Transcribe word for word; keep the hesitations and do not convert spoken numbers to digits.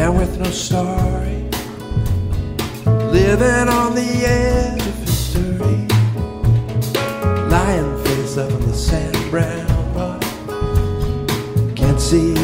man with no story, living on the edge of history, lying face up on the sand brown rock. Can't see